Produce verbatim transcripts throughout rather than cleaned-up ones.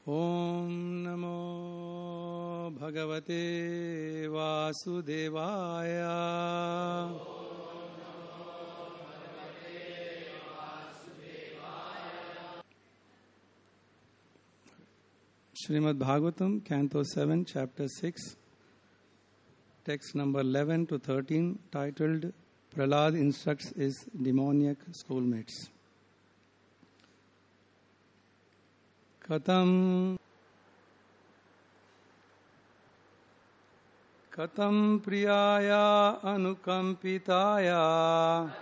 Om Namo Bhagavate Vasudevaya. Srimad Bhagavatam, Canto seven, Chapter six, text number eleven to thirteen, titled Prahlad Instructs His Demoniac Schoolmates. Katam Katam Priyaya Anukampitaya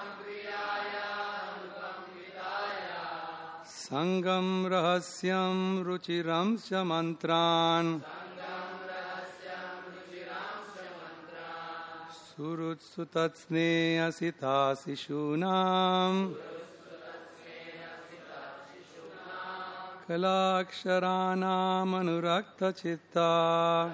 Sangam Rahasyam Ruchiram Mantran Surutsutatne Asita Sishunam Kalaksharanam Anurakta Chitta.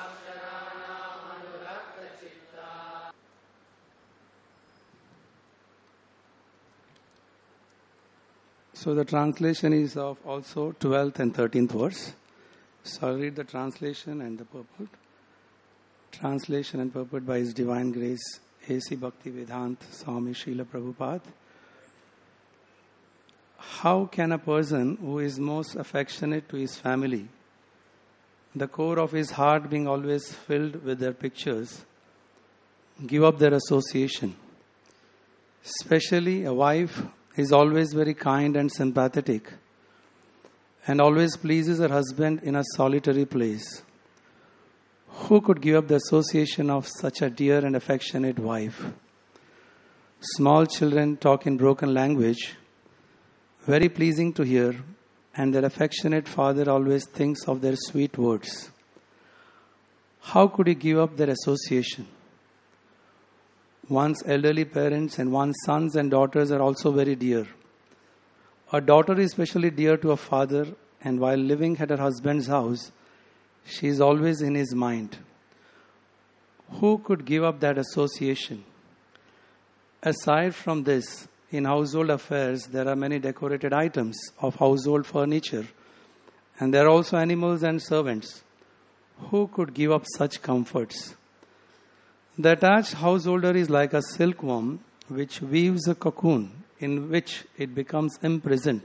So the translation is of also twelfth and thirteenth verse. So I'll read the translation and the purport. Translation and purport by His Divine Grace, A C Bhaktivedanta Swami Srila Prabhupada. How can a person who is most affectionate to his family, the core of his heart being always filled with their pictures, give up their association? Especially a wife is always very kind and sympathetic and always pleases her husband in a solitary place. Who could give up the association of such a dear and affectionate wife? Small children talk in broken language, very pleasing to hear, and their affectionate father always thinks of their sweet words. How could he give up their association? One's elderly parents and one's sons and daughters are also very dear. A daughter is especially dear to a father, and while living at her husband's house, she is always in his mind. Who could give up that association? Aside from this, in household affairs, there are many decorated items of household furniture, and there are also animals and servants. Who could give up such comforts? The attached householder is like a silkworm which weaves a cocoon in which it becomes imprisoned,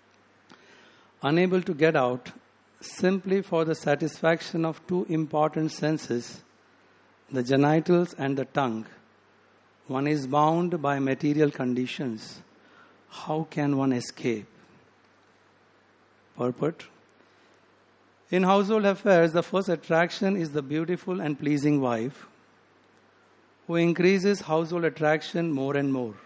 unable to get out, simply for the satisfaction of two important senses, the genitals and the tongue. One is bound by material conditions. How can one escape? Purport. In household affairs, the first attraction is the beautiful and pleasing wife, who increases household attraction more and more.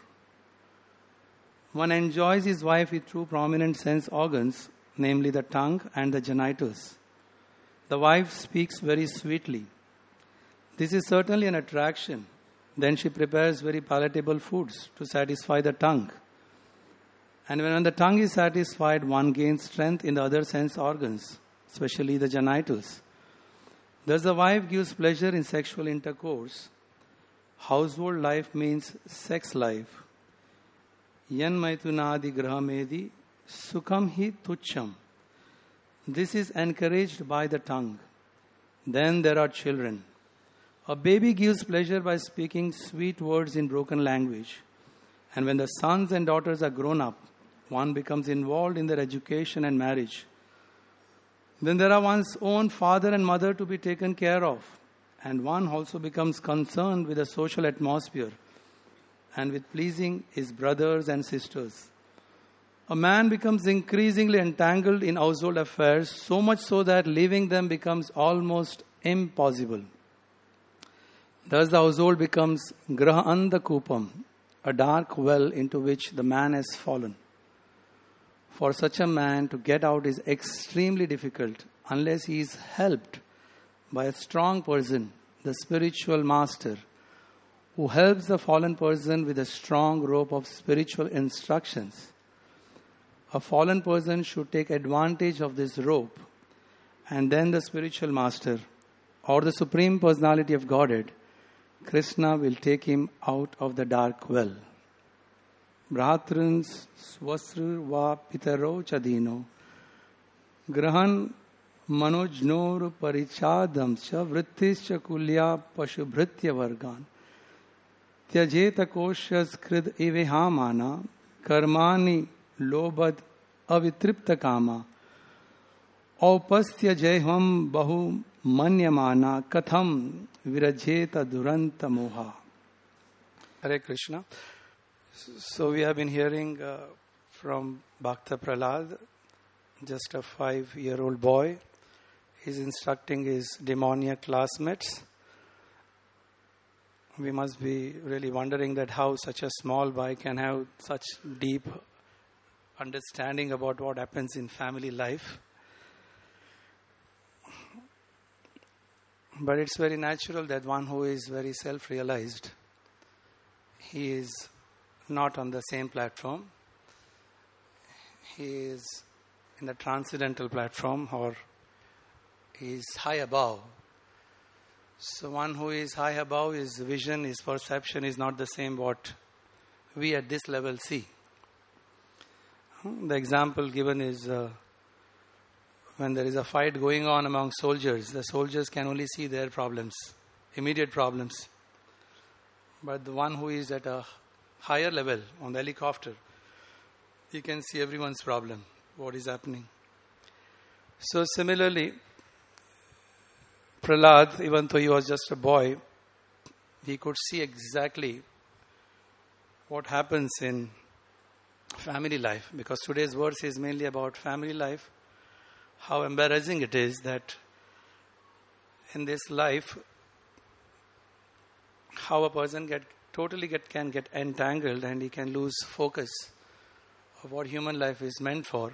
One enjoys his wife with two prominent sense organs, namely the tongue and the genitals. The wife speaks very sweetly. This is certainly an attraction. Then she prepares very palatable foods to satisfy the tongue. And when the tongue is satisfied, one gains strength in the other sense organs, especially the genitals. Thus the wife gives pleasure in sexual intercourse. Household life means sex life. Yan maitunadi grahamedi sukham hi tucham. This is encouraged by the tongue. Then there are children. A baby gives pleasure by speaking sweet words in broken language. And when the sons and daughters are grown up, one becomes involved in their education and marriage. Then there are one's own father and mother to be taken care of. And one also becomes concerned with the social atmosphere and with pleasing his brothers and sisters. A man becomes increasingly entangled in household affairs, so much so that leaving them becomes almost impossible. Thus the household becomes graha andhakupam, a dark well into which the man has fallen. For such a man to get out is extremely difficult unless he is helped by a strong person, the spiritual master, who helps the fallen person with a strong rope of spiritual instructions. A fallen person should take advantage of this rope, and then the spiritual master, or the Supreme Personality of Godhead, Krishna, will take him out of the dark well. Bhratrans swasru va pitaro chadino Grahan manojnor parichadam cha vrittischa kulya pashubhritya vargan. Tyajeta koshas krid ivehamana karmani lobad avitripta kama. Aupastya jayham bahu manyamana katham virajeta duranta moha. Hare Krishna. So we have been hearing uh, from Bhakta Prahlad, just a five-year-old boy. He's instructing his demoniac classmates. We must be really wondering that how such a small boy can have such deep understanding about what happens in family life. But it's very natural that one who is very self-realized, he is not on the same platform. He is in the transcendental platform, or he is high above. So one who is high above, his vision, his perception is not the same what we at this level see. The example given is uh, when there is a fight going on among soldiers, the soldiers can only see their problems, immediate problems. But the one who is at a higher level on the helicopter, he can see everyone's problem, what is happening. So similarly, Prahlad, even though he was just a boy, he could see exactly what happens in family life. Because today's verse is mainly about family life. How embarrassing it is that in this life, how a person get totally get can get entangled and he can lose focus of what human life is meant for.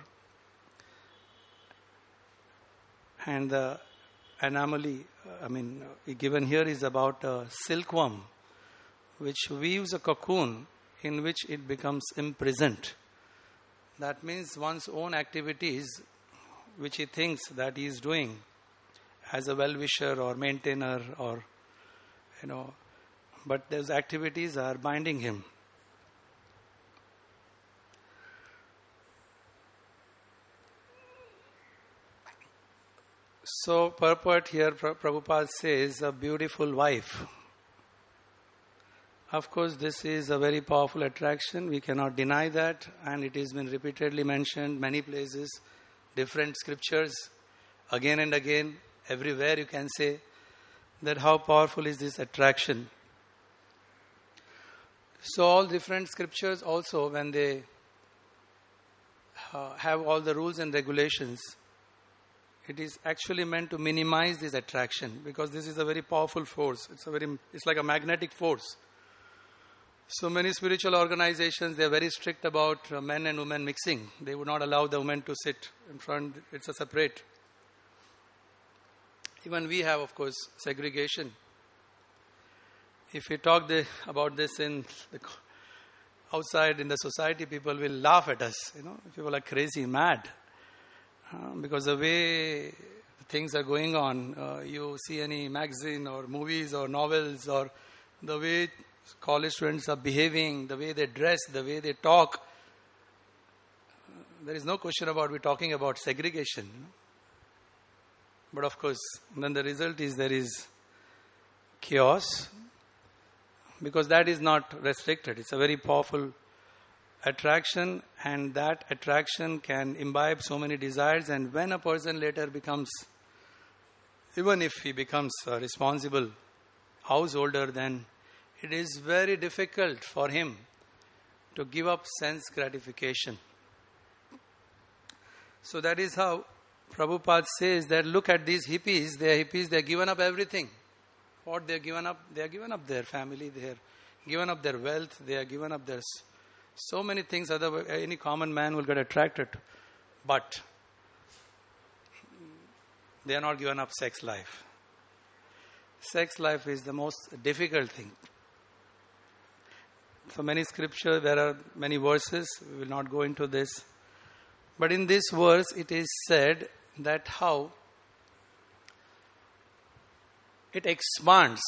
And the anomaly, I mean, given here is about a silkworm which weaves a cocoon in which it becomes imprisoned. That means one's own activities which he thinks that he is doing as a well-wisher or maintainer, or, you know, but those activities are binding him. So purport here, Prabhupada says, a beautiful wife. Of course, this is a very powerful attraction. We cannot deny that. And it has been repeatedly mentioned many places, different scriptures, again and again, everywhere you can say that how powerful is this attraction. So all different scriptures also, when they uh, have all the rules and regulations, it is actually meant to minimize this attraction, because this is a very powerful force. It's a very, it's like a magnetic force. So many spiritual organizations, they are very strict about uh, men and women mixing. They would not allow the women to sit in front. It's a separate. Even we have, of course, segregation. If we talk the, about this in the, outside in the society, people will laugh at us. You know, people are crazy, mad. Uh, because the way things are going on, uh, you see any magazine or movies or novels, or the way college students are behaving, the way they dress, the way they talk, uh, there is no question about we're talking about segregation. You know? But of course, then the result is there is chaos, because that is not restricted. It's a very powerful attraction, and that attraction can imbibe so many desires. And when a person later becomes, even if he becomes a responsible householder, then it is very difficult for him to give up sense gratification. So that is how Prabhupada says that look at these hippies, they are hippies, they have given up everything. What they have given up? They have given up their family, they have given up their wealth, they have given up their so many things other any common man will get attracted to. But they are not given up sex life. Sex life is the most difficult thing. So many scriptures, there are many verses, we will not go into this. But in this verse it is said that how it expands.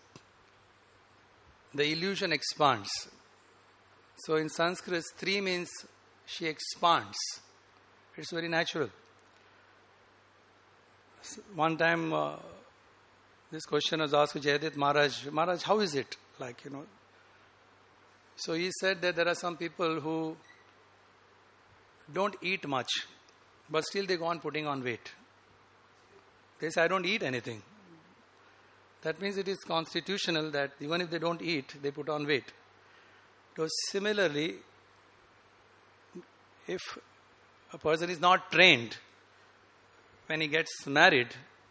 The illusion expands. So in Sanskrit, Stri means she expands. It's very natural. One time, uh, this question was asked to Jayadit Maharaj, Maharaj, how is it? Like, you know. So he said that there are some people who don't eat much, but still they go on putting on weight. They say, I don't eat anything. That means it is constitutional that even if they don't eat, they put on weight. So similarly, if a person is not trained, when he gets married,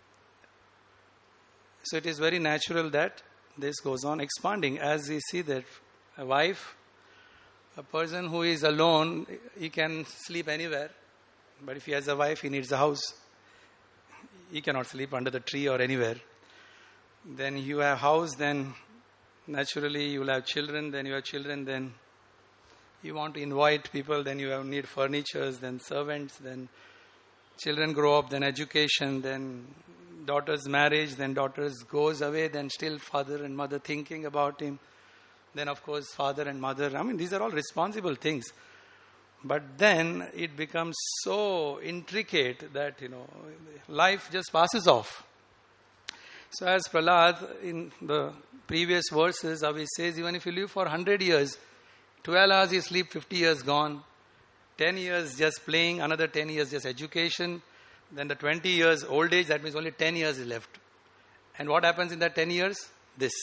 so it is very natural that this goes on expanding. As we see that a wife, a person who is alone, he can sleep anywhere. But if he has a wife, he needs a house. He cannot sleep under the tree or anywhere. Then you have house, then naturally you will have children, then you have children, then you want to invite people, then you have need furnitures, then servants, then children grow up, then education, then daughter's marriage, then daughter's goes away, then still father and mother thinking about him. Then of course father and mother, I mean these are all responsible things. But then it becomes so intricate that, you know, life just passes off. So as Prahlad in the previous verses, how he says, even if you live for one hundred years, twelve hours you sleep, fifty years gone. ten years just playing, another ten years just education. Then the twenty years old age, that means only ten years is left. And what happens in that ten years? This.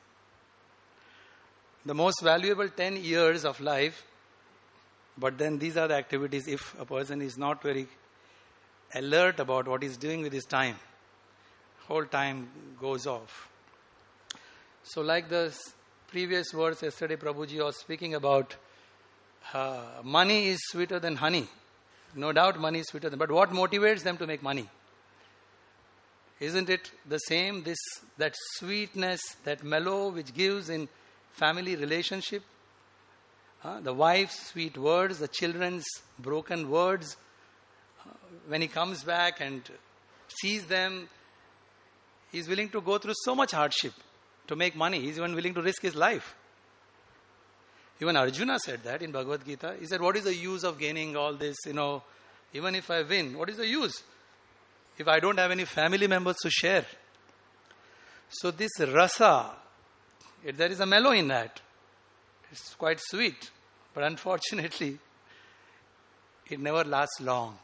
The most valuable ten years of life. But then these are the activities, if a person is not very alert about what he's doing with his time, whole time goes off. So like the previous verse yesterday, Prabhuji was speaking about uh, money is sweeter than honey. No doubt money is sweeter than, but what motivates them to make money? Isn't it the same, this, that sweetness, that mellow which gives in family relationship? Uh, the wife's sweet words, the children's broken words. Uh, when he comes back and sees them, he's willing to go through so much hardship to make money. He's even willing to risk his life. Even Arjuna said that in Bhagavad Gita. He said, what is the use of gaining all this, you know, even if I win, what is the use? If I don't have any family members to share. So this rasa, it, there is a mellow in that. It's quite sweet. But unfortunately, it never lasts long.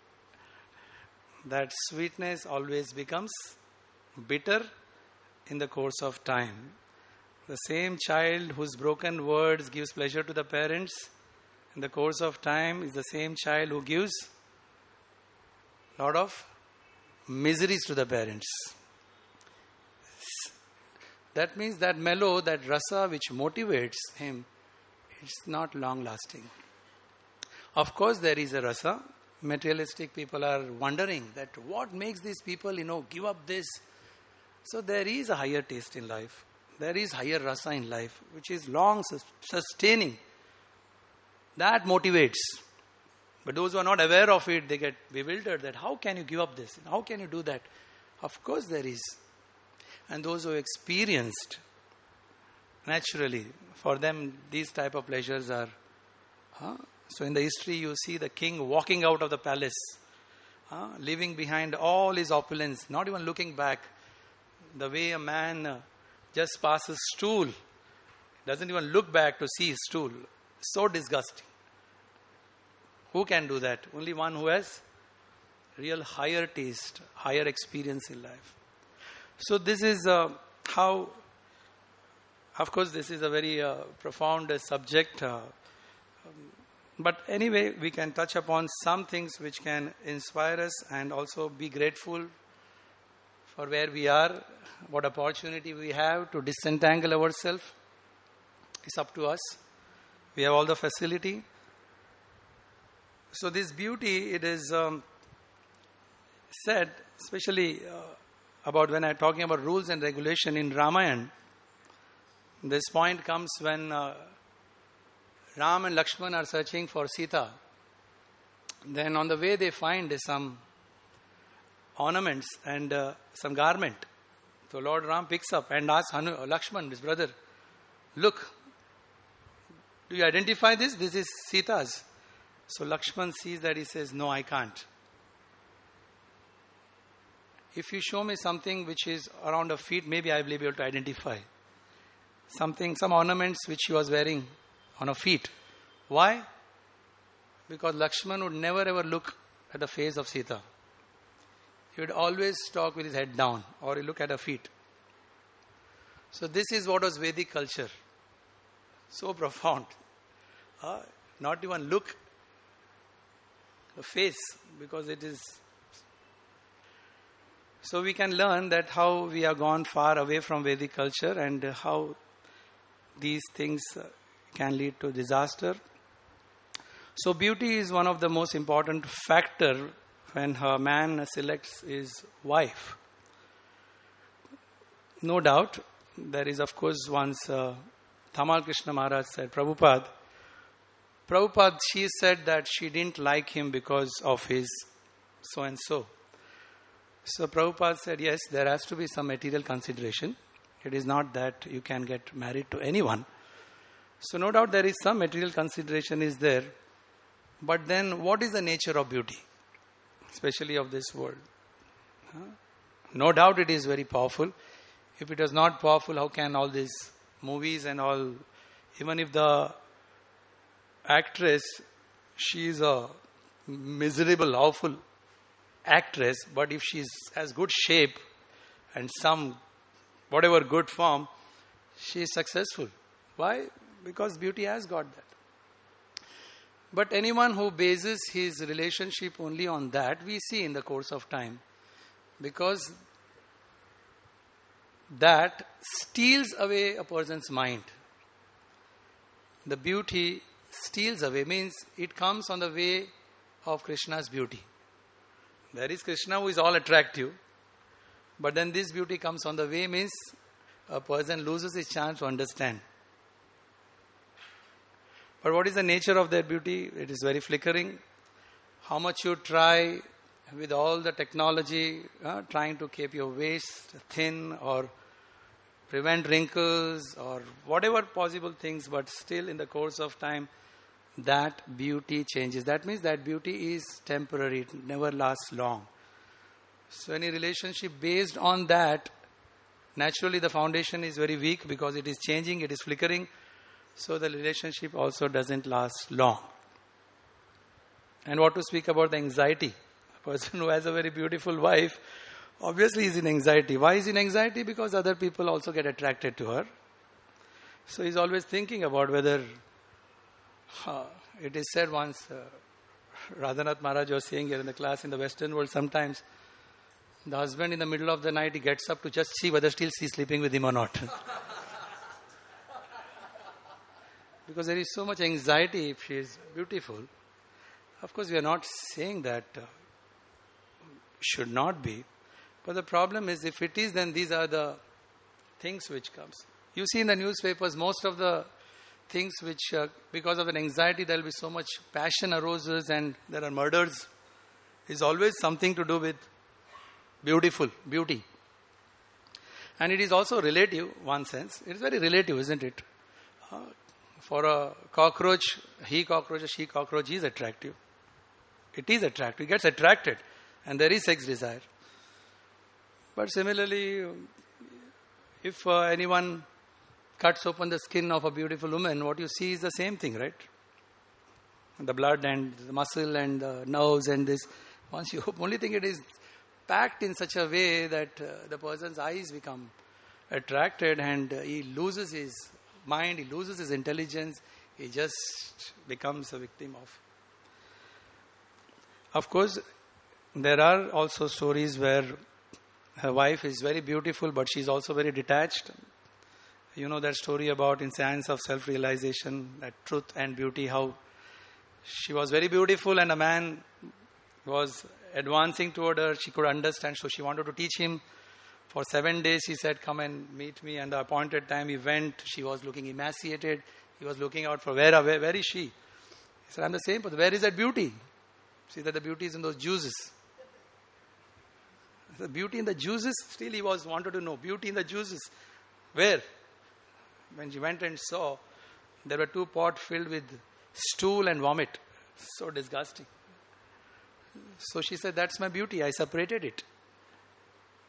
That sweetness always becomes bitter in the course of time. The same child whose broken words gives pleasure to the parents, in the course of time is the same child who gives a lot of miseries to the parents. That means that mellow, that rasa which motivates him, it's not long lasting. Of course there is a rasa. Materialistic people are wondering that what makes these people, you know, give up this. So there is a higher taste in life. There is higher rasa in life, which is long sustaining. That motivates. But those who are not aware of it, they get bewildered that how can you give up this? How can you do that? Of course there is. And those who experienced, naturally, for them these type of pleasures are... Huh? So in the history you see the king walking out of the palace, huh? leaving behind all his opulence, not even looking back. The way a man uh, just passes stool, doesn't even look back to see his stool. So disgusting. Who can do that? Only one who has real higher taste, higher experience in life. So this is uh, how, of course this is a very uh, profound uh, subject. Uh, um, but anyway, we can touch upon some things which can inspire us and also be grateful for where we are, what opportunity we have to disentangle ourselves. It's up to us. We have all the facility. So this beauty, it is um, said, especially uh, about when I'm talking about rules and regulation in Ramayana. This point comes when uh, Ram and Lakshman are searching for Sita. Then on the way they find some ornaments and uh, some garment. So Lord Ram picks up and asks Hanu, Lakshman, his brother, look, do you identify this? This is Sita's. So Lakshman sees that, he says, no, I can't. If you show me something which is around her feet, maybe I will be able to identify. Something, some ornaments which she was wearing on her feet. Why? Because Lakshman would never ever look at the face of Sita. He would always talk with his head down, or he look at her feet. So this is what was Vedic culture. So profound. Uh, not even look the face, because it is. So we can learn that how we have gone far away from Vedic culture and how these things can lead to disaster. So beauty is one of the most important factor when a man selects his wife. No doubt, there is of course once uh, Tamal Krishna Maharaj said, Prabhupada, Prabhupada, she said that she didn't like him because of his so and so. So Prabhupada said, yes, there has to be some material consideration. It is not that you can get married to anyone. So no doubt there is some material consideration is there. But then what is the nature of beauty? Especially of this world. Huh? No doubt it is very powerful. If it is not powerful, how can all these movies and all, even if the actress, she is a miserable, awful actress, but if she has good shape and some, whatever good form, she is successful. Why? Because beauty has got that. But anyone who bases his relationship only on that, we see in the course of time. Because that steals away a person's mind. The beauty steals away, means it comes on the way of Krishna's beauty. There is Krishna who is all attractive. But then this beauty comes on the way, means a person loses his chance to understand. But what is the nature of that beauty? It is very flickering. How much you try with all the technology, uh, trying to keep your waist thin or prevent wrinkles or whatever possible things, but still in the course of time, that beauty changes. That means that beauty is temporary. It never lasts long. So any relationship based on that, naturally the foundation is very weak because it is changing, it is flickering. So the relationship also doesn't last long. And what to speak about the anxiety? A person who has a very beautiful wife, obviously is in anxiety. Why is in anxiety? Because other people also get attracted to her. So he's always thinking about whether, uh, it is said once, uh, Radhanath Maharaj was saying here in the class, in the Western world sometimes, the husband in the middle of the night, he gets up to just see whether still she's sleeping with him or not. Because there is so much anxiety if she is beautiful. Of course, we are not saying that uh, should not be. But the problem is, if it is, then these are the things which comes. You see in the newspapers, most of the things which, uh, because of an anxiety, there will be so much passion arises and there are murders. Is always something to do with beautiful, beauty. And it is also relative, one sense. It is very relative, isn't it? Uh, For a cockroach, he cockroach, she cockroach is attractive. It is attractive. It gets attracted. And there is sex desire. But similarly, if uh, anyone cuts open the skin of a beautiful woman, what you see is the same thing, right? The blood and the muscle and the nerves and this. Once you only think it is packed in such a way that uh, the person's eyes become attracted and uh, he loses his mind, he loses his intelligence, he just becomes a victim of. Of course, there are also stories where her wife is very beautiful, but she's also very detached. You know that story about in Science of Self-Realization, that truth and beauty, how she was very beautiful and a man was advancing toward her. She could understand, so she wanted to teach him. For seven days, he said, come and meet me. And the appointed time he went, she was looking emaciated. He was looking out for, where, where, where is she? He said, I'm the same, but where is that beauty? See that the beauty is in those juices. The beauty in the juices, still he was wanted to know. Beauty in the juices. Where? When she went and saw, there were two pots filled with stool and vomit. So disgusting. So she said, that's my beauty. I separated it.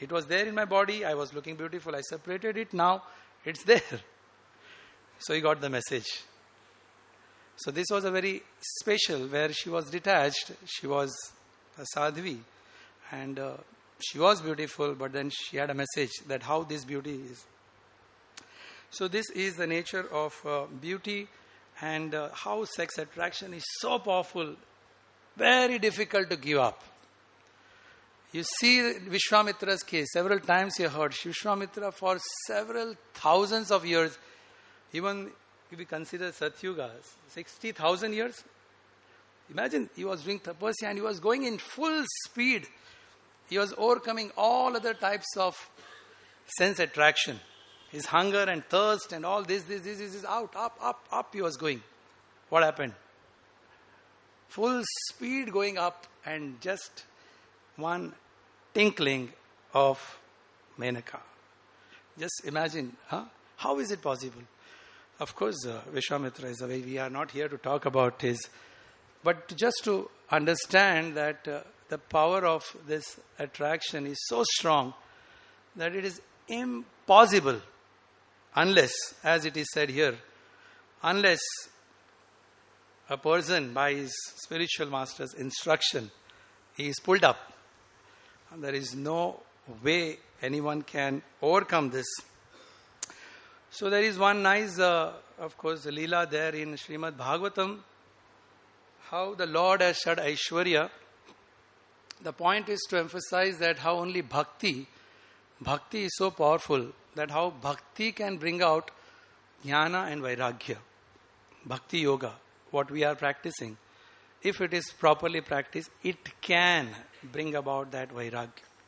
It was there in my body. I was looking beautiful. I separated it. Now it's there. So he got the message. So this was a very special, where she was detached. She was a sadhvi. And uh, she was beautiful, but then she had a message that how this beauty is. So this is the nature of uh, beauty, and uh, how sex attraction is so powerful, very difficult to give up. You see Vishwamitra's case, several times you heard, Vishwamitra for several thousands of years, even if we consider Satyuga, sixty thousand years. Imagine, he was doing tapasya and he was going in full speed. He was overcoming all other types of sense attraction. His hunger and thirst and all this, this, this, this is out, up, up, up he was going. What happened? Full speed going up, and just one tinkling of Menaka. Just imagine, huh? How is it possible? Of course, uh, Vishwamitra is away. We are not here to talk about his, but just to understand that uh, the power of this attraction is so strong that it is impossible unless, as it is said here, unless a person by his spiritual master's instruction is pulled up. There is no way anyone can overcome this. So there is one nice, uh, of course, Leela there in Srimad Bhagavatam, how the Lord has shed Aishwarya. The point is to emphasize that how only bhakti, bhakti is so powerful, that how bhakti can bring out jnana and vairagya. Bhakti yoga, what we are practicing, if it is properly practiced, it can bring about that vairagya.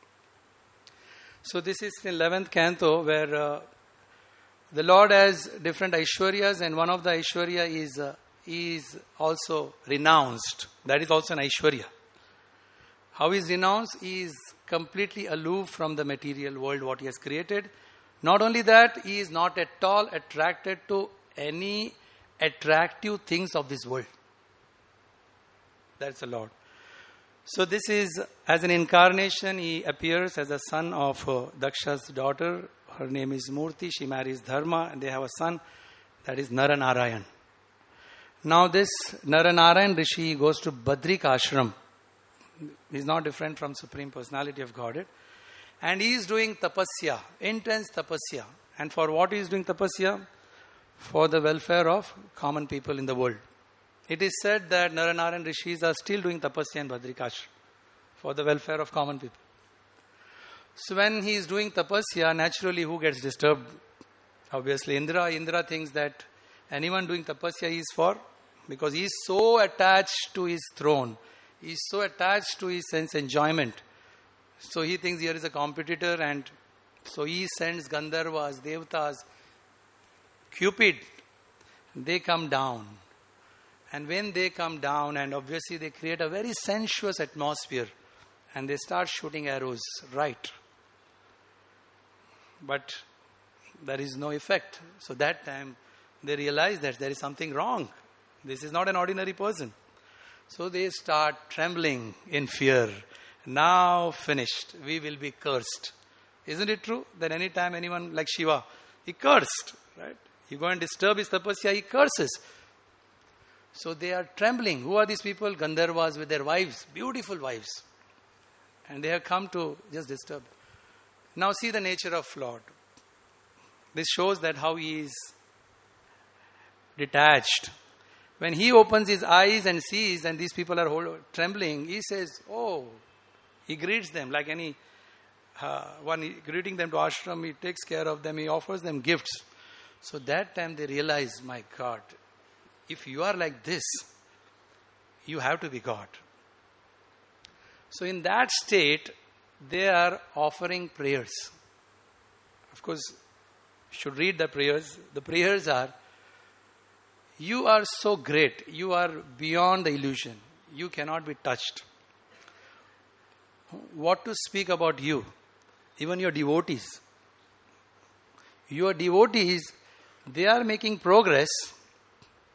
So this is the eleventh canto, where uh, the Lord has different Aishwaryas, and one of the Aishwarya is, uh, is also renounced. That is also an Aishwarya. How is renounced? He is completely aloof from the material world, what he has created. Not only that, he is not at all attracted to any attractive things of this world. That's the Lord. So this is, as an incarnation, he appears as a son of uh, Daksha's daughter. Her name is Murti. She marries Dharma, and they have a son, that is Naranarayan. Now this Naranarayan Rishi goes to Badrik Ashram. He is not different from Supreme Personality of Godhead. And he is doing tapasya, intense tapasya. And for what he is doing tapasya? For the welfare of common people in the world. It is said that Naranarayan Rishis are still doing tapasya in Badrikashram for the welfare of common people. So when he is doing tapasya, naturally who gets disturbed? Obviously Indra. Indra thinks that anyone doing tapasya is for, because he is so attached to his throne. He is so attached to his sense enjoyment. So he thinks here is a competitor, and so he sends Gandharvas, Devatas, Cupid. They come down. And when they come down, and obviously they create a very sensuous atmosphere, and they start shooting arrows right. But there is no effect. So that time they realize that there is something wrong. This is not an ordinary person. So they start trembling in fear. Now finished. We will be cursed. Isn't it true that any time anyone like Shiva, he cursed, right? You go and disturb his tapasya, he curses. So they are trembling. Who are these people? Gandharvas with their wives, beautiful wives. And they have come to just disturb. Now see the nature of Lord. This shows that how he is detached. When he opens his eyes and sees, and these people are hold, trembling, he says, oh, he greets them like any uh, one greeting them to ashram, he takes care of them, he offers them gifts. So that time they realize, my God, if you are like this, you have to be God. So in that state, they are offering prayers. Of course, you should read the prayers. The prayers are, you are so great, you are beyond the illusion, you cannot be touched. What to speak about you? Even your devotees. Your devotees, they are making progress.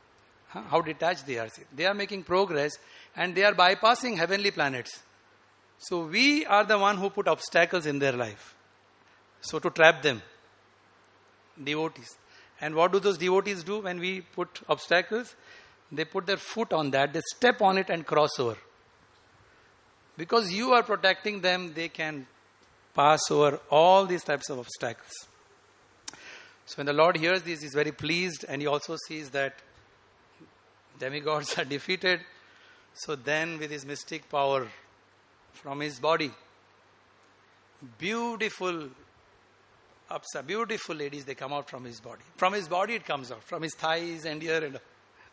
How detached they are. They are making progress and they are bypassing heavenly planets. So we are the one who put obstacles in their life. So to trap them. Devotees. And what do those devotees do when we put obstacles? They put their foot on that, they step on it and cross over. Because you are protecting them, they can pass over all these types of obstacles. So when the Lord hears this, He is very pleased, and He also sees that demigods are defeated. So then with His mystic power from His body, beautiful Apsa, beautiful ladies, they come out from His body. From His body it comes out, from His thighs and ear. And,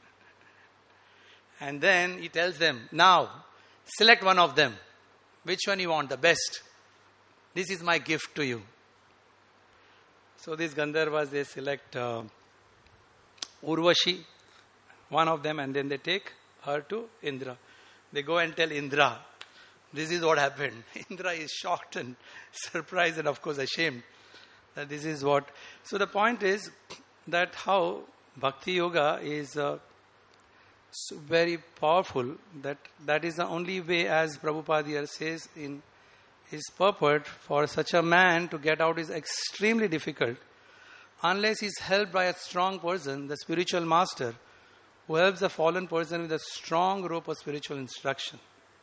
and then He tells them, now, select one of them. Which one you want, the best? This is my gift to you. So these Gandharvas, they select uh, Urvashi, one of them, and then they take her to Indra. They go and tell Indra, this is what happened. Indra is shocked and surprised and of course ashamed that this is what. So the point is that how Bhakti Yoga is uh, so very powerful, that that is the only way, as Prabhupada here says in his purport, for such a man to get out is extremely difficult unless he is helped by a strong person, the spiritual master, who helps the fallen person with a strong rope of spiritual instruction.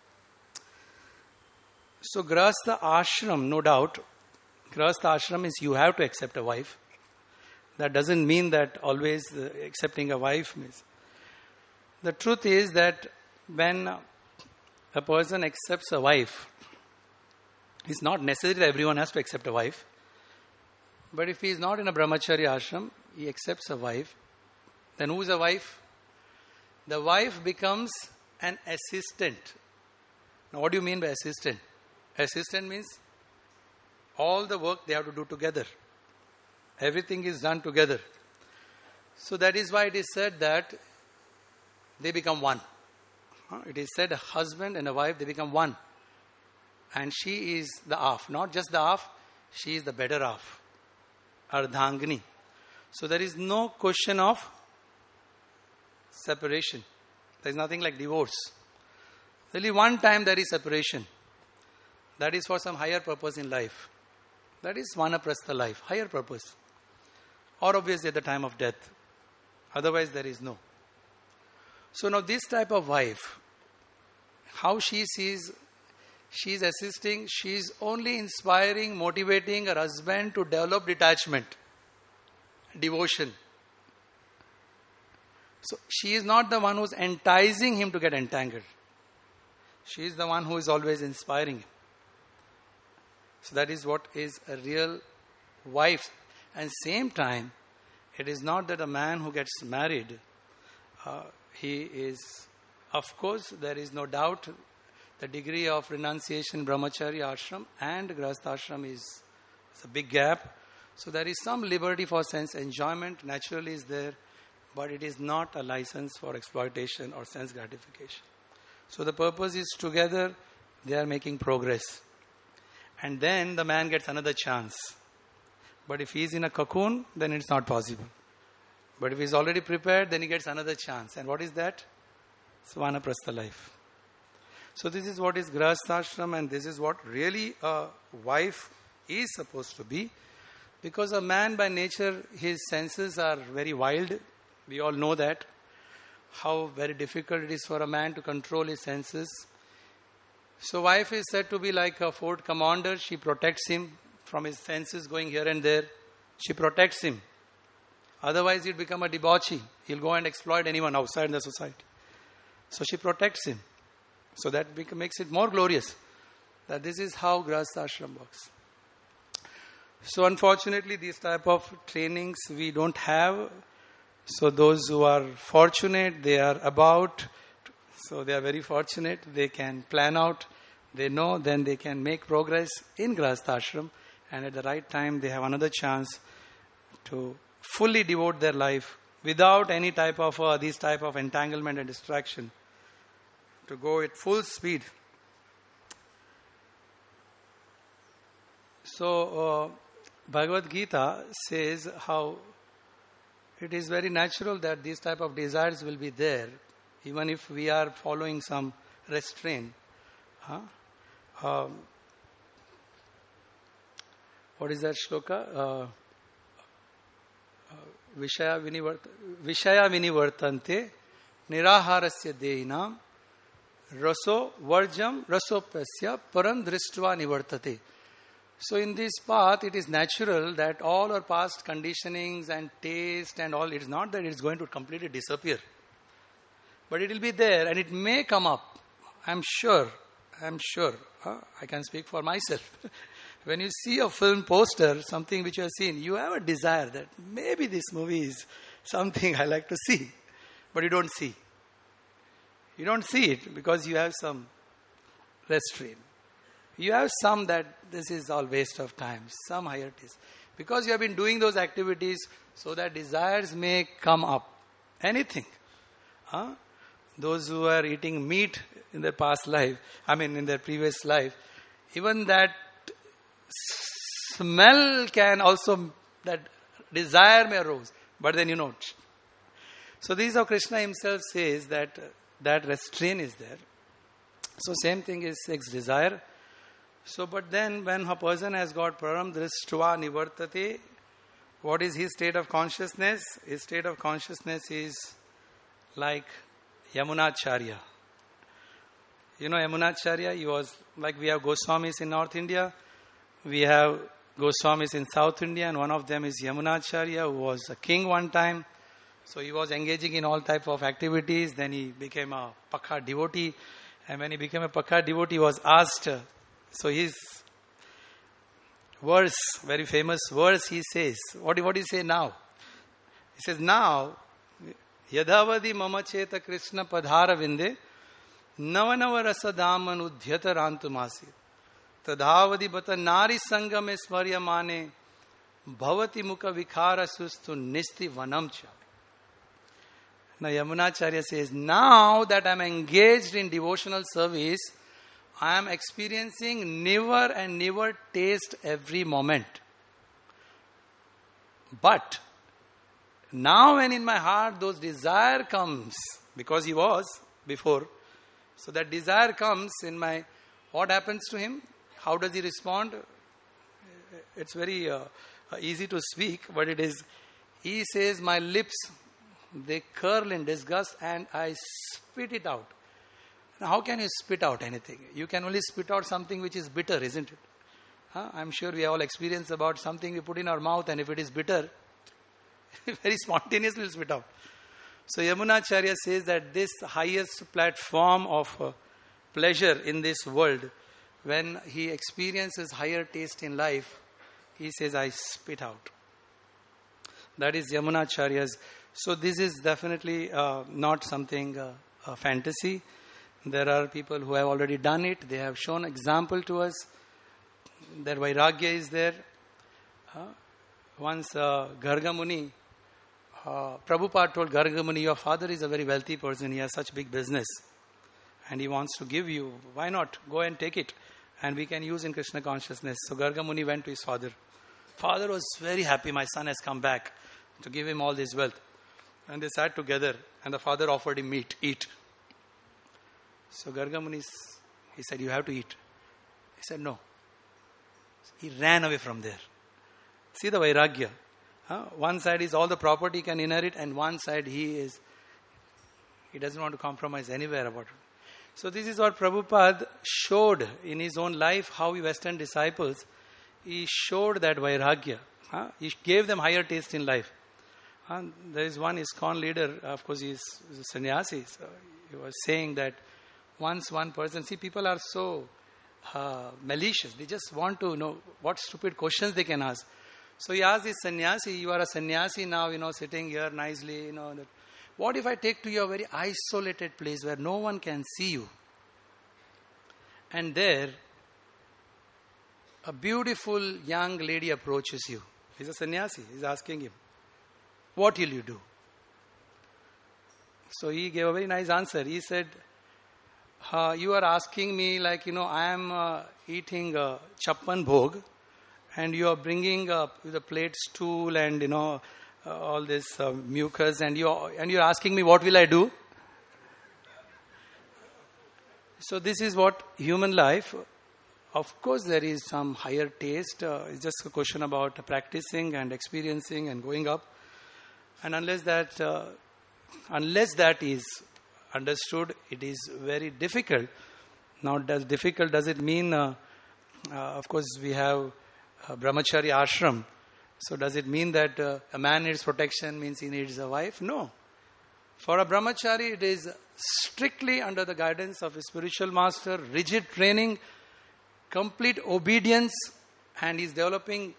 So Grahastha ashram, no doubt, Grahastha ashram is you have to accept a wife. That doesn't mean that always uh, accepting a wife means. The truth is that when a person accepts a wife, it's not necessary that everyone has to accept a wife. But if he is not in a brahmacharya ashram, he accepts a wife. Then who is a wife? The wife becomes an assistant. Now what do you mean by assistant? Assistant means all the work they have to do together. Everything is done together. So that is why it is said that they become one. It is said a husband and a wife, they become one. And she is the half. Not just the half, she is the better half. Ardhangani. So there is no question of separation. There is nothing like divorce. Only one time there is separation. That is for some higher purpose in life. That is vanaprastha life, higher purpose. Or obviously at the time of death. Otherwise there is no. So now this type of wife, how she sees, she is assisting, she is only inspiring, motivating her husband to develop detachment, devotion. So she is not the one who is enticing him to get entangled. She is the one who is always inspiring him. So that is what is a real wife. And same time, it is not that a man who gets married, uh, he is, of course, there is no doubt the degree of renunciation, brahmacharya ashram and grahastha ashram is, is a big gap. So there is some liberty for sense enjoyment, naturally is there, but it is not a license for exploitation or sense gratification. So the purpose is together, they are making progress. And then the man gets another chance. But if he is in a cocoon, then it's not possible. But if he is already prepared, then he gets another chance. And what is that? It's vanaprastha life. So this is what is grahasthashram, and this is what really a wife is supposed to be. Because a man by nature, his senses are very wild. We all know that. How very difficult it is for a man to control his senses. So wife is said to be like a fort commander. She protects him from his senses going here and there. She protects him. Otherwise he'll become a debauchee. He'll go and exploit anyone outside the society. So she protects him. So that makes it more glorious. That this is how grahastha ashram works. So unfortunately these type of trainings we don't have. So those who are fortunate, they are about. So they are very fortunate. They can plan out. They know, then they can make progress in grahastha ashram. And at the right time they have another chance to fully devote their life without any type of uh, these type of entanglement and distraction, to go at full speed. So uh, Bhagavad Gita says how it is very natural that these type of desires will be there, even if we are following some restraint. Huh? Um, what is that shloka? Uh, uh, Vishaya vinivart Vishaya vinivartante niraharasya dehinam raso varjam rasopasya param drishtva nivartate. So in this path, it is natural that all our past conditionings and taste and all, it is not that it is going to completely disappear. But it will be there and it may come up. I am sure. I am sure. Huh? I can speak for myself. When you see a film poster, something which you have seen, you have a desire that maybe this movie is something I like to see. But you don't see. You don't see it because you have some restraint. You have some that this is all waste of time, some higher taste. Because you have been doing those activities so that desires may come up. Anything. Huh? Those who are eating meat in their past life, I mean in their previous life, even that smell can also, that desire may arise. But then you know. So this is how Krishna himself says that that restraint is there. So same thing is sex desire. So, but then when a person has got param drishtva nivartate, what is his state of consciousness? His state of consciousness is like Yamunacharya. You know Yamunacharya, he was, like we have Goswamis in North India, we have Goswamis in South India, and one of them is Yamunacharya, who was a king one time. So he was engaging in all type of activities, then he became a Pakha devotee, and when he became a Pakha devotee, he was asked. So his verse, very famous verse, he says, what, what do you say now? He says, now, Yadhavadi mama cheta Krishna padhara vinde, navanava rasadaman udhyata rantumasi, tadhavadi bata nari sangame smaryamane, bhavati mukha vikhara sustu nisti vanamcha. Now Yamunacharya says, now that I am engaged in devotional service, I am experiencing never and never taste every moment. But now when in my heart those desire comes, because he was before, so that desire comes in my, what happens to him? How does he respond? It's very uh, easy to speak, but it is, he says, my lips, they curl in disgust and I spit it out. Now, how can you spit out anything? You can only spit out something which is bitter, isn't it? Huh? I'm sure we all experience about something we put in our mouth, and if it is bitter, very spontaneously we'll spit out. So Yamunacharya says that this highest platform of uh, pleasure in this world, when he experiences higher taste in life, he says, I spit out. That is Yamunacharya's. So this is definitely uh, not something uh, a fantasy. There are people who have already done it. They have shown example to us. Their Vairagya is there. Uh, once uh, Garga Muni, uh, Prabhupada told Garga Muni, your father is a very wealthy person. He has such big business. And he wants to give you. Why not? Go and take it. And we can use in Krishna consciousness. So Garga Muni went to his father. Father was very happy. My son has come back to give him all this wealth. And they sat together. And the father offered him meat. Eat. So Garga Muni, he said, you have to eat. He said, no. He ran away from there. See the Vairagya. Huh? One side is all the property he can inherit, and one side he is, he doesn't want to compromise anywhere about it. So this is what Prabhupada showed in his own life, how he Western disciples, he showed that Vairagya. Huh? He gave them higher taste in life. And there is one ISKCON leader, of course he is a sannyasi. So he was saying that once one person, see people are so uh, malicious. They just want to know what stupid questions they can ask. So he asked this sannyasi, you are a sannyasi now, you know, sitting here nicely, you know. That, what if I take to you a very isolated place where no one can see you? And there, a beautiful young lady approaches you. He's a sannyasi. He's asking him, what will you do? So he gave a very nice answer. He said, Uh, you are asking me like, you know, I am uh, eating uh, chappan bhog, and you are bringing uh, with a plate stool and, you know, uh, all this uh, mucus, and you are, and you are asking me what will I do? So this is what human life, Of course, there is some higher taste. Uh, it's just a question about practicing and experiencing and going up. And unless that, uh, unless that is understood, it is very difficult. Now, does difficult, does it mean, uh, uh, of course, we have uh, brahmachari ashram. So does it mean that uh, a man needs protection, means he needs a wife? No. For a brahmachari, it is strictly under the guidance of a spiritual master, rigid training, complete obedience, and he is developing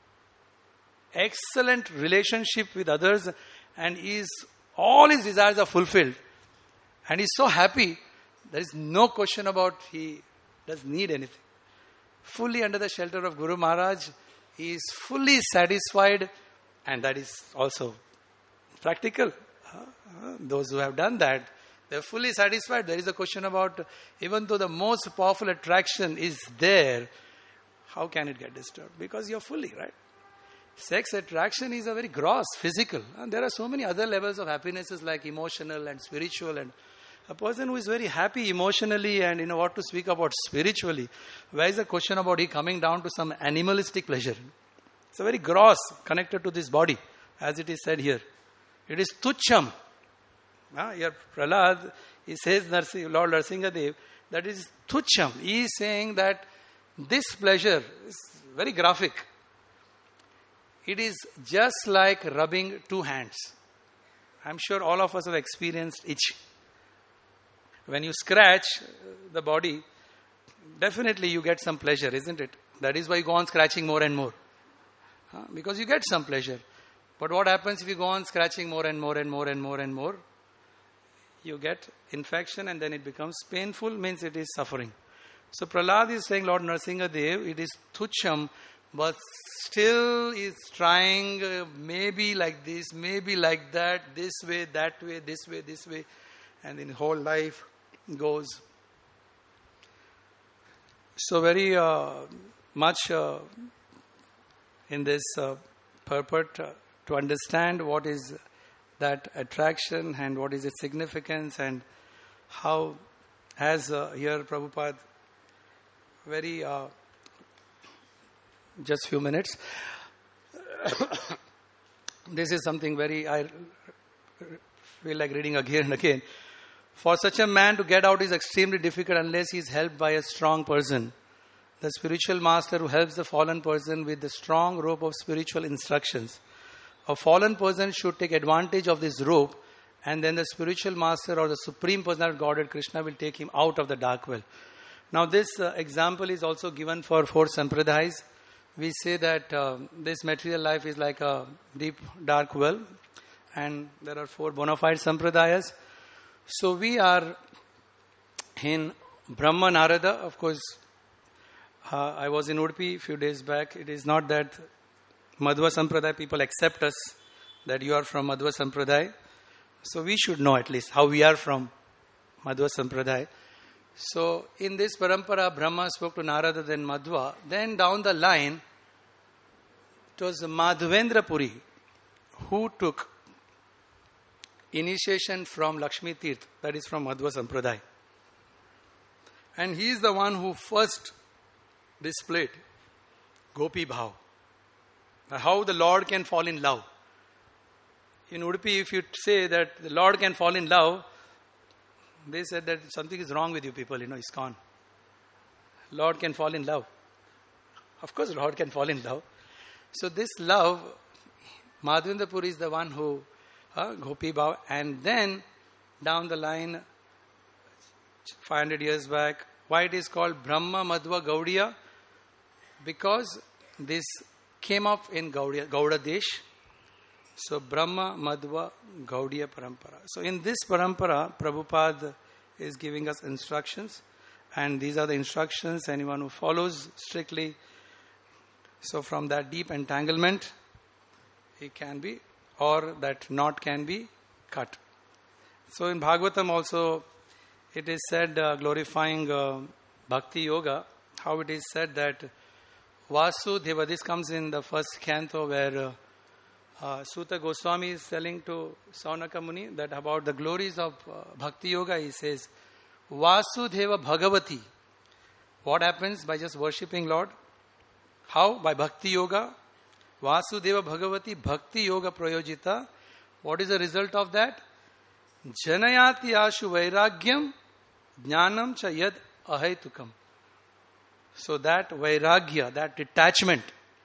excellent relationship with others, and is all his desires are fulfilled. And he is so happy, there is no question about he does need anything. Fully under the shelter of Guru Maharaj, he is fully satisfied, and that is also practical. Those who have done that, they are fully satisfied. There is a question about, even though the most powerful attraction is there, how can it get disturbed? Because you are fully, right? Sex attraction is a very gross, physical. And there are so many other levels of happinesses like emotional and spiritual. And a person who is very happy emotionally and you know what to speak about spiritually, where is the question about he coming down to some animalistic pleasure? It's a very gross, connected to this body, as it is said here. It is tucham. Ah, here Prahlad, he says, Narsi, Lord Nrsingadev, that is tucham. He is saying that this pleasure is very graphic. It is just like rubbing two hands. I'm sure all of us have experienced itch. When you scratch the body, definitely you get some pleasure, isn't it? That is why you go on scratching more and more. Huh? Because you get some pleasure. But what happens if you go on scratching more and more and more and more and more? You get infection and then it becomes painful, means it is suffering. So Prahlad is saying, Lord Nrsingadev, it is tucham, but still is trying uh, maybe like this, maybe like that, this way, that way, this way, this way. And in whole life goes. So very uh, much uh, in this uh, purport uh, to understand what is that attraction and what is its significance and how, as uh, here Prabhupada, very, uh, just few minutes, this is something very, I feel like reading again and again. For such a man to get out is extremely difficult unless he is helped by a strong person. The spiritual master who helps the fallen person with the strong rope of spiritual instructions. A fallen person should take advantage of this rope, and then the spiritual master or the supreme personality Godhead Krishna will take him out of the dark well. Now this uh, example is also given for four sampradayas. We say that uh, this material life is like a deep dark well, and there are four bona fide sampradayas. So we are in Brahma Narada. Of course, uh, I was in Udupi a few days back. It is not that Madhva Sampradaya people accept us, that you are from Madhva Sampradaya. So we should know at least how we are from Madhva Sampradaya. So in this parampara, Brahma spoke to Narada, then Madhva. Then down the line, it was Madhvendra Puri who took initiation from Lakshmi Tirth, that is from Madhva Sampradaya. And he is the one who first displayed Gopi Bhav. How the Lord can fall in love. In Udupi, if you say that the Lord can fall in love, they said that something is wrong with you people, you know, ISKCON. Lord can fall in love. Of course, Lord can fall in love. So this love, Madhvendra Puri is the one who, uh, Gopi Bhav, and then down the line, five hundred years back, why it is called Brahma Madhva Gaudiya? Because this came up in Gaudiya, Gauda Desh. So Brahma Madhva Gaudiya Parampara. So in this Parampara, Prabhupada is giving us instructions, and these are the instructions anyone who follows strictly. So from that deep entanglement, it can be, or that knot can be cut. So in Bhagavatam also, it is said, uh, glorifying uh, Bhakti Yoga, how it is said that Vasudeva, this comes in the first canto where uh, uh, Suta Goswami is telling to Saunaka Muni that about the glories of uh, Bhakti Yoga, he says, Vasudeva Bhagavati. What happens by just worshipping Lord? How? By Bhakti Yoga. Vasudeva Bhagavati Bhakti Yoga Prayojita. What is the result of that? Janayati ashu vairagyam jnanam cha yad ahaitukam. So that vairagya, that detachment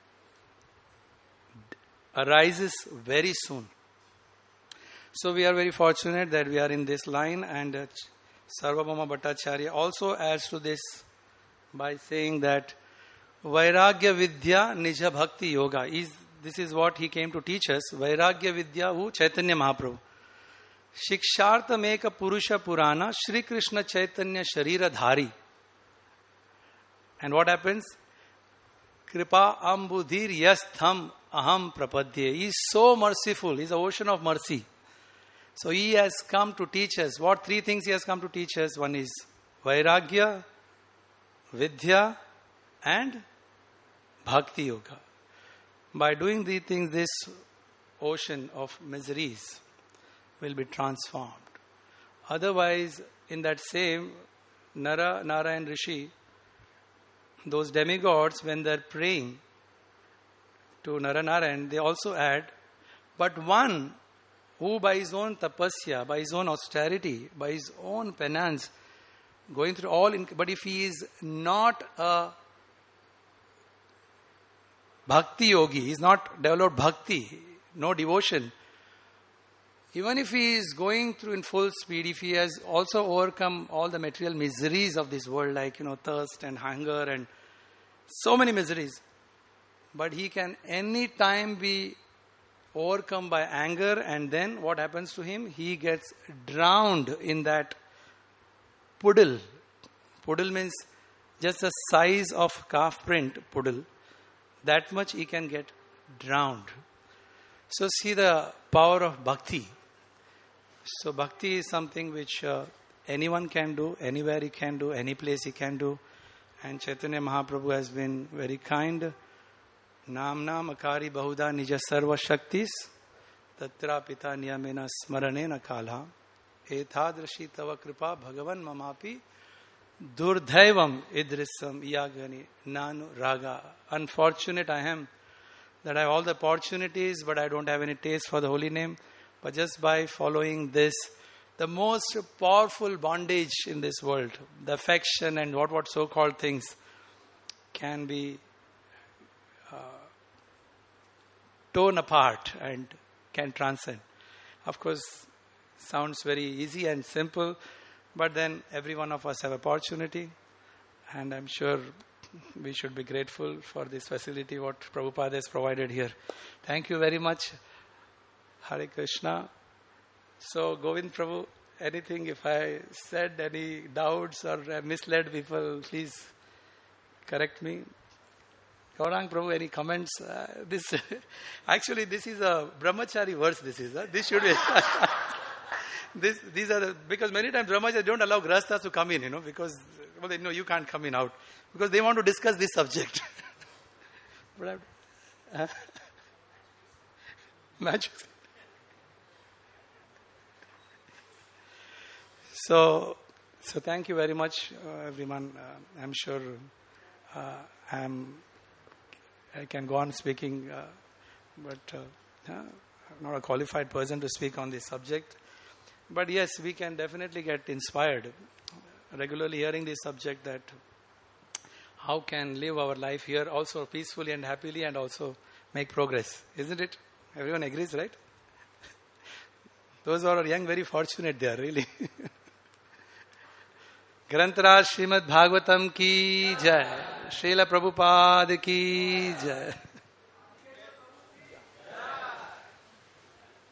arises very soon. So we are very fortunate that we are in this line, and uh, Sarvabhauma Bhattacharya also adds to this by saying that Vairagya Vidya Nija Bhakti Yoga. Is, this is what he came to teach us. Vairagya Vidya who? Chaitanya Mahaprabhu. Shikshartha Meka Purusha Purana Shri Krishna Chaitanya Sharira Dhari. And what happens? Kripa Ambudhir Yastham Aham Prapadye. He is so merciful. He is the ocean of mercy. So he has come to teach us. What three things he has come to teach us? One is Vairagya, Vidya, and Bhakti Yoga. By doing these things, this ocean of miseries will be transformed. Otherwise, in that same Nara, Nara and Rishi, those demigods, when they are praying to Nara Narayan, they also add, but one who by his own tapasya, by his own austerity, by his own penance, going through all, in, but if he is not a bhakti yogi, he is not developed bhakti, no devotion, even if he is going through in full speed, if he has also overcome all the material miseries of this world, like, you know, thirst and hunger and so many miseries, but he can any time be overcome by anger, and then what happens to him? He gets drowned in that puddle. Puddle means just the size of calf print puddle. That much he can get drowned. So see the power of bhakti. So bhakti is something which uh, anyone can do, anywhere he can do, any place he can do. And Chaitanya Mahaprabhu has been very kind. Namna makari bahuda nija sarva shaktis tatra pita niyamena smaranena kalha ethadrashi tava kripa bhagavan mamapi durdhaivam idrisam yagani nanu raga. Unfortunate I am that I have all the opportunities, but I don't have any taste for the holy name. But just by following this, the most powerful bondage in this world, the affection and what what so-called things, can be uh, torn apart and can transcend. Of course, sounds very easy and simple, but then every one of us have opportunity, and I'm sure we should be grateful for this facility what Prabhupada has provided here. Thank you very much. Hare Krishna. So, Govind Prabhu, anything, if I said any doubts or misled people, please correct me. Gaurang Prabhu, any comments? Uh, this actually, this is a brahmachari verse. This is uh, this should be. this these are the, because many times brahmacharis don't allow grahasthas to come in, you know, because well, they know you can't come in out because they want to discuss this subject. But I, uh, magic. So, so thank you very much, uh, everyone. Uh, I'm sure uh, I'm, I can go on speaking, uh, but uh, yeah, I'm not a qualified person to speak on this subject. But yes, we can definitely get inspired regularly hearing this subject, that how can live our life here also peacefully and happily and also make progress. Isn't it? Everyone agrees, right? Those who are young, very fortunate they are, really. ग्रंथराज Shrimad Bhagavatam की जय, श्रील प्रभुपाद की जय.